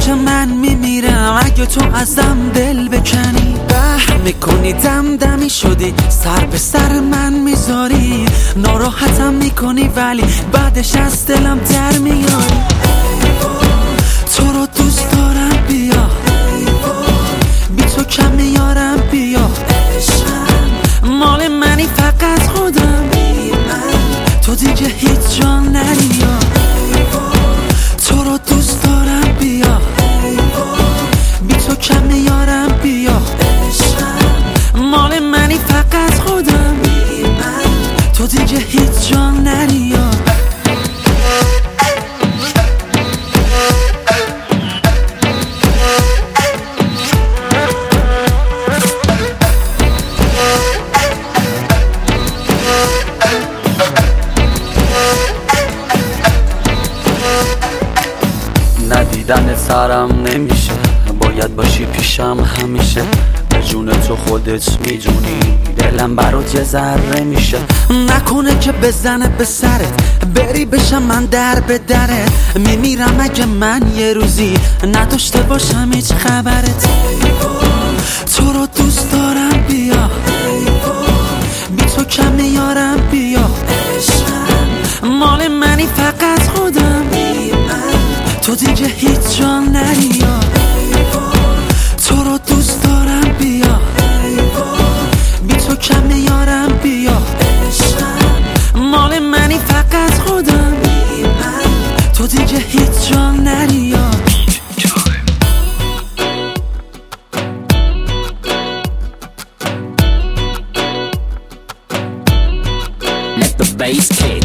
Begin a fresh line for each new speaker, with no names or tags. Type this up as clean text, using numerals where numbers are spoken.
که من میمیرم اگه تو ازم دل بکنی. قهر میکنی دمدمی شدی سر به سر من میذاری، ناراحتم میکنی ولی بعدش از دلم در میاری. تو رو دوست دارم بیا، بی تو کم میارم بیا. مال منی فقط خودم، تو دیگه هیچ جا نریا. تو رو دوست دارم بیا، بی تو کم میارم بیا. مال منی فقط خودم، تو دیگه هیچ جا نریا. ندیدن سرم نمیشه، باید باشی پیشم همیشه. به جون تو خودت میدونی دلم برات یه ذره میشه. نکنه که بزنه به سرت بری بشم من در به درت. میمیرم اگه من یه روزی نداشته باشم هیچ خبرت. تو رو دوست دارم بیا، بی تو کم میارم بیا. مال منی فقط خودم، تو دیگه هیچ جا نریا. تو رو دوست دارم بیا، بی تو کم میارم بیا. مال منی فقط خودم، تو دیگه هیچ جا نریا.
Let the bass kick.